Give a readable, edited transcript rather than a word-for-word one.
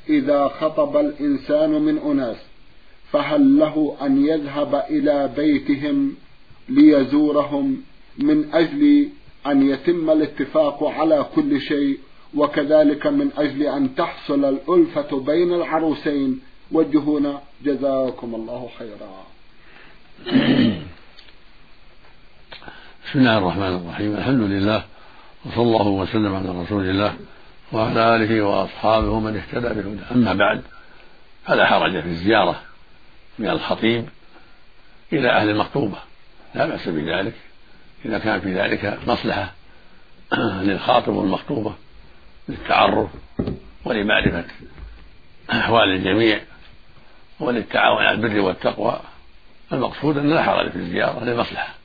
إذا خطب الإنسان من أناس فهل له أن يذهب إلى بيتهم ليزورهم من أجل أن يتم الاتفاق على كل شيء، وكذلك من أجل أن تحصل الألفة بين العروسين؟ وجهونا جزاكم الله خيرا. بسم الله الرحمن الرحيم. الحمد لله، وصلى الله وسلم على رسول الله وعلى آله وأصحابه ومن اهتدى بهداه. أما بعد، فلا حرج في الزيارة من الخطيب إلى أهل المخطوبة، لا بأس بذلك إذا كان في ذلك مصلحة للخاطب والمخطوبة للتعرف ولمعرفة أحوال الجميع وللتعاون على البر والتقوى. المقصود أن لا حرج في الزيارة للمصلحة.